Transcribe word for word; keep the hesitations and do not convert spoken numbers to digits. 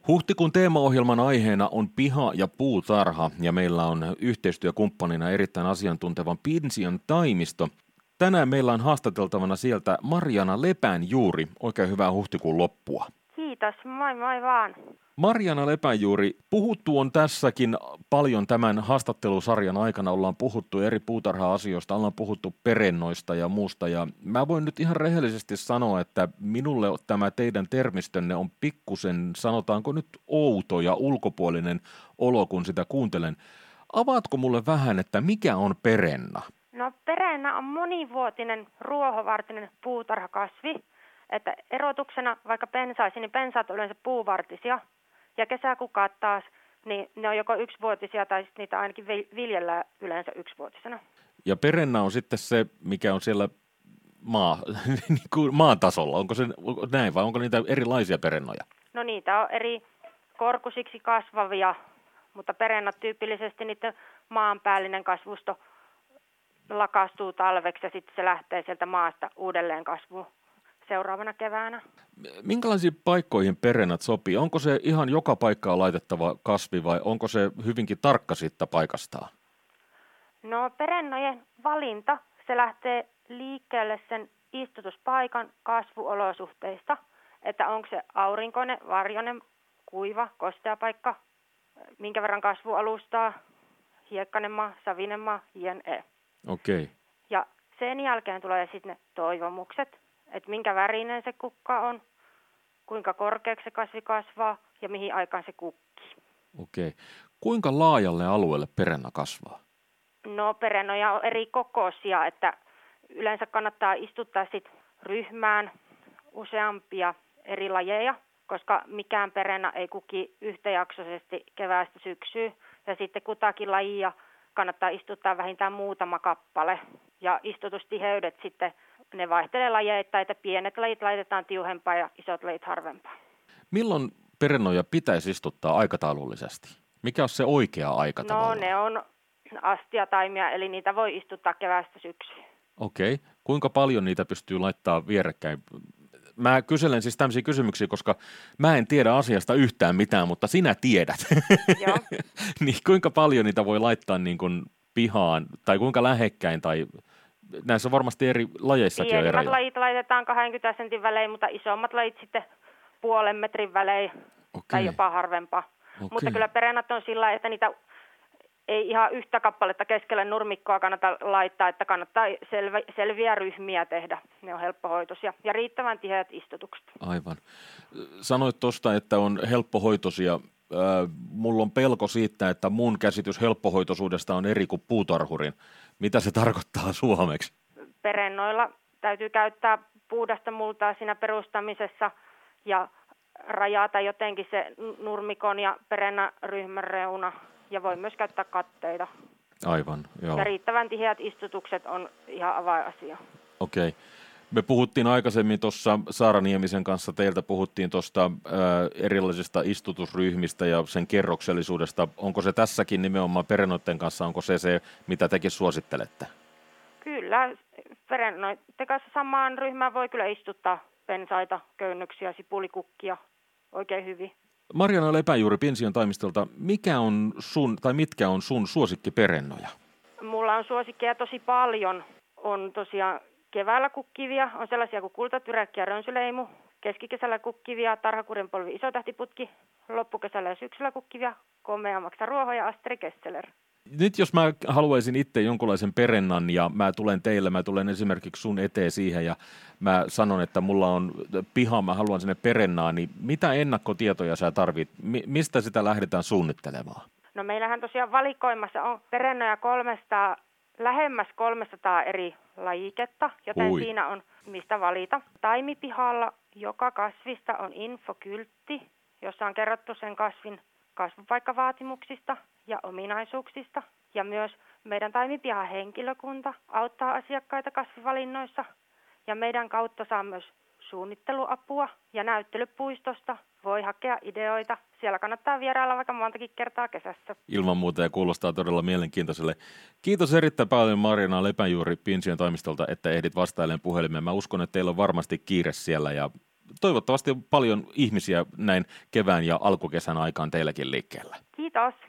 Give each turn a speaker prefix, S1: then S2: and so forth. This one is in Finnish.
S1: Huhtikuun teemaohjelman aiheena on piha- ja puutarha ja meillä on yhteistyökumppanina erittäin asiantuntevan Pinsion taimisto. Tänään meillä on haastateltavana sieltä Marjana Lepänjuuri. Oikein hyvää huhtikuun loppua.
S2: Kiitos, moi moi vaan.
S1: Marjana Lepänjuuri, puhuttu on tässäkin paljon tämän haastattelusarjan aikana. Ollaan puhuttu eri puutarha-asioista, ollaan puhuttu perennoista ja muusta. Ja mä voin nyt ihan rehellisesti sanoa, että minulle tämä teidän termistönne on pikkusen, sanotaanko nyt outo ja ulkopuolinen olo, kun sitä kuuntelen. Avaatko mulle vähän, että mikä on perenna?
S2: No perenna on monivuotinen ruohovartinen puutarhakasvi. Että erotuksena vaikka pensaisiin, niin pensaat on yleensä puuvartisia ja kesäkukat taas, niin ne on joko yksivuotisia tai niitä ainakin viljellään yleensä yksivuotisena.
S1: Ja perenna on sitten se, mikä on siellä maa, maan tasolla. Onko se näin vai onko niitä erilaisia perennoja?
S2: No niitä on eri korkusiksi kasvavia, mutta perennat tyypillisesti niiden maanpäällinen kasvusto lakastuu talveksi ja sitten se lähtee sieltä maasta uudelleen kasvuun seuraavana keväänä.
S1: Minkälaisiin paikkoihin perennat sopii? Onko se ihan joka paikkaan laitettava kasvi vai onko se hyvinkin tarkka siitä paikastaan?
S2: No perennojen valinta, se lähtee liikkeelle sen istutuspaikan kasvuolosuhteista, että onko se aurinkoinen, varjoinen, kuiva, kostea paikka, minkä verran kasvualustaa, hiekkainen maa, savinen maa, jne.
S1: Okei. Okay.
S2: Ja sen jälkeen tulee sitten ne toivomukset, että minkä värinen se kukka on, kuinka korkeaksi se kasvi kasvaa ja mihin aikaan se kukkii.
S1: Okei. Kuinka laajalle alueelle perenna kasvaa?
S2: No perennoja on eri kokoisia, että yleensä kannattaa istuttaa sit ryhmään useampia eri lajeja, koska mikään perenna ei kuki yhtäjaksoisesti keväästä syksyyn. Ja sitten kutakin lajia kannattaa istuttaa vähintään muutama kappale ja istutustiheydet sitten ne vaihtelee lajeittain, että pienet lajit laitetaan tiuhempaa ja isot lajit harvempaa.
S1: Milloin perennoja pitäisi istuttaa aikataulullisesti? Mikä on se oikea aika
S2: No
S1: tavallaan?
S2: ne on astiataimia, eli niitä voi istuttaa keväästä syksyyn.
S1: Okei. Kuinka paljon niitä pystyy laittaa vierekkäin? Mä kyselen siis tämmöisiä kysymyksiä, koska mä en tiedä asiasta yhtään mitään, mutta sinä tiedät.
S2: Joo.
S1: Niin kuinka paljon niitä voi laittaa niin kuin pihaan tai kuinka lähekkäin tai näissä varmasti eri lajeissakin on
S2: Pienimmät
S1: eroja.
S2: lajit laitetaan kaksikymmentä sentin välein, mutta isommat lajit sitten puolen metrin välein tai jopa harvempaa.
S1: Okei.
S2: Mutta kyllä perennat on sillä, että niitä ei ihan yhtä kappaletta keskelle nurmikkoa kannata laittaa, että kannattaa selvä, selviä ryhmiä tehdä. Ne on helppohoitoisia ja riittävän tiheät istutukset.
S1: Aivan. Sanoit tuosta, että on helppohoitoisia. Äh, mulla on pelko siitä, että mun käsitys helppohoitoisuudesta on eri kuin puutarhurin. Mitä se tarkoittaa suomeksi?
S2: Perennoilla täytyy käyttää puhdasta multaa siinä perustamisessa ja rajata jotenkin se nurmikon ja perennan ryhmän reuna. Ja voi myös käyttää katteita.
S1: Aivan, joo.
S2: Ja riittävän tiheät istutukset on ihan avainasia.
S1: Okei. Me puhuttiin aikaisemmin tuossa Saara Niemisen kanssa, teiltä puhuttiin tuosta erilaisista istutusryhmistä ja sen kerroksellisuudesta. Onko se tässäkin nimenomaan perennoiden kanssa, onko se se, mitä tekin suosittelette?
S2: Kyllä, perennoiden kanssa samaan ryhmään voi kyllä istuttaa pensaita, köynnöksiä, sipulikukkia oikein hyvin.
S1: Marjana Lepänjuuri Pinsion toimistolta, mikä on sun, tai mitkä on sun suosikkiperennoja?
S2: Mulla on suosikkeja tosi paljon. On tosiaan keväällä kukkivia, on sellaisia kuin kultatyräkki ja rönsyleimu. Keskikesällä kukkivia, tarhakurinpolvi, isotähtiputki. Loppukesällä ja syksyllä kukkivia, komea maksa ruoho ja Asteri Kessler.
S1: Nyt jos mä haluaisin itse jonkunlaisen perennan ja mä tulen teille, mä tulen esimerkiksi sun eteen siihen ja mä sanon, että mulla on piha, mä haluan sinne perennaan, niin mitä ennakkotietoja sä tarvit? Mi- mistä sitä lähdetään suunnittelemaan?
S2: No meillähän tosiaan valikoimassa on perennoja kolmesta, lähemmäs kolmesataa eri lajiketta, joten
S1: Ui.
S2: siinä on mistä valita. Taimipihalla joka kasvista on infokyltti, jossa on kerrottu sen kasvin kasvupaikkavaatimuksista ja ominaisuuksista. Ja myös meidän taimipihan henkilökunta auttaa asiakkaita kasvivalinnoissa. Ja meidän kautta saa myös suunnitteluapua ja näyttelypuistosta voi hakea ideoita. Siellä kannattaa vierailla vaikka montakin kertaa kesässä.
S1: Ilman muuta ja kuulostaa todella mielenkiintoiselle. Kiitos erittäin paljon Marjana Lepänjuuri Pinsion toimistolta, että ehdit vastailemaan puhelimeen. Mä uskon, että teillä on varmasti kiire siellä ja toivottavasti paljon ihmisiä näin kevään ja alkukesän aikaan teilläkin liikkeellä.
S2: Kiitos.